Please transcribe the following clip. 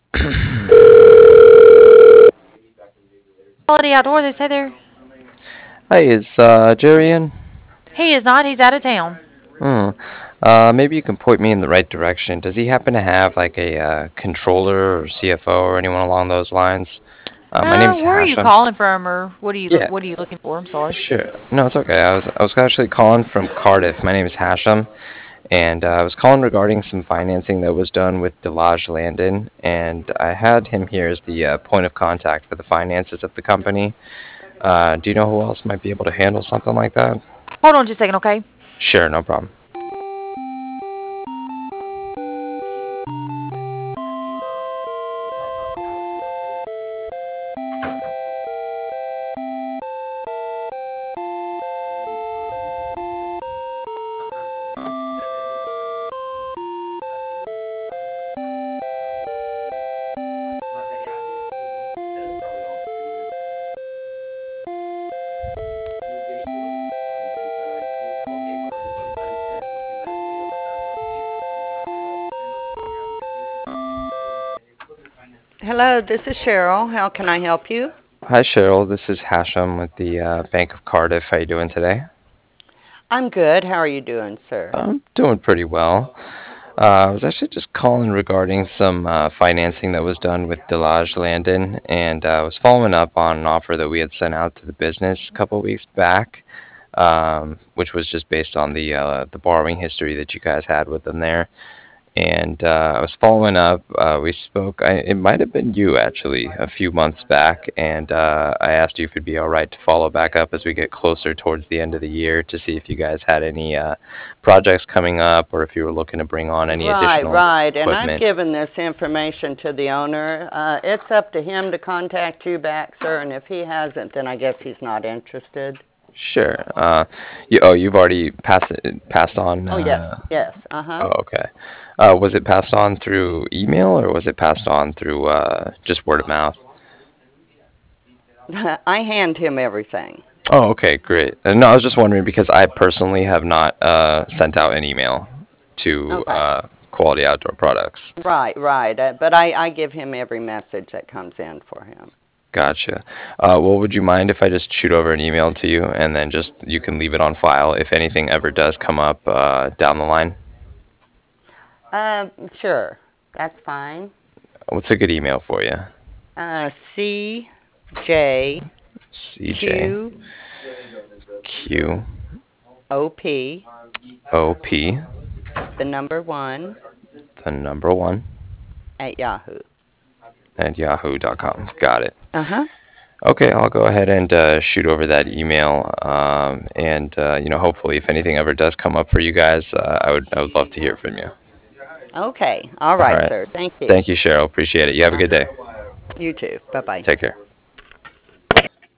Quality Outdoor, they say there. Hi, is Jerry in? He is not. He's out of town. Hmm. Maybe you can point me in the right direction. Does he happen to have like a controller or CFO or anyone along those lines? My name's Where are you Hashem. calling from, or Yeah, what are you looking for? I'm sorry. sure. No, it's okay. I was actually calling from Cardiff. My name is Hashem, and I was calling regarding some financing that was done with Delage Landon, and I had him here as the point of contact for the finances of the company. Do you know who else might be able to handle something like that? Hold on just a second, okay? Sure, no problem. Hello, this is Cheryl. How can I help you? Hi, Cheryl. This is Hashem with the Bank of Cardiff. How you doing today? I'm good. How are you doing, sir? I'm doing pretty well. I was actually just calling regarding some financing that was done with Delage Landon, and I was following up on an offer that we had sent out to the business a couple weeks back, which was just based on the borrowing history that you guys had with them there. And I was following up. We spoke. It might have been you actually a few months back, and I asked you if it'd be all right to follow back up as we get closer towards the end of the year to see if you guys had any projects coming up or if you were looking to bring on any Right, additional right. And I've equipment. given this information to the owner. It's up to him to contact you back, sir. And if he hasn't, then I guess he's not interested. Sure. You've already passed on. Oh, yes, yes. Oh, okay. Was it passed on through email or was it passed on through just word of mouth? I hand him everything. Oh, okay, great. No, I was just wondering because I personally have not sent out an email to Okay. Quality Outdoor Products. Right, right. But I give him every message that comes in for him. Gotcha. Well, would you mind if I just shoot over an email to you and then just you can leave it on file if anything ever does come up down the line? Sure. That's fine. What's a good email for you? CJQOP CJ Q O P the number one the number one at Yahoo. at yahoo.com. Got it. Uh-huh. Okay, I'll go ahead and shoot over that email, and hopefully, if anything ever does come up for you guys, I would love to hear from you. Okay. All All right, right. sir. Thank you. Thank you, Cheryl. Appreciate it. You have a good day. You too. Bye-bye. Take care.